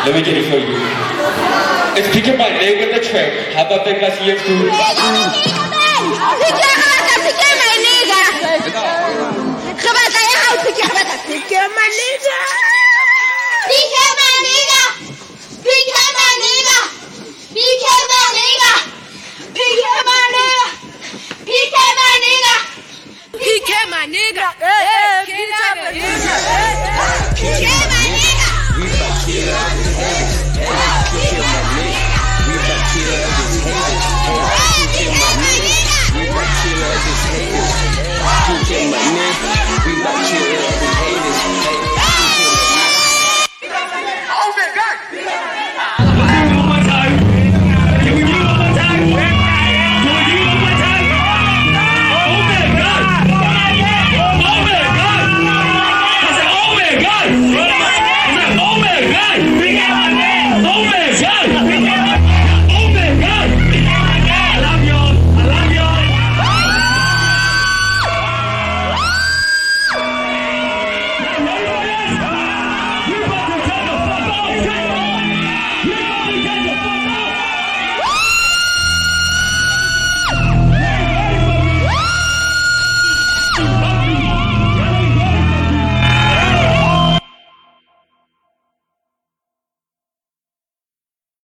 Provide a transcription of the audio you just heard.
Let me get it for you. It's picking my leg with the track. How about that guys here too? Pick my nigga. PK my nigga.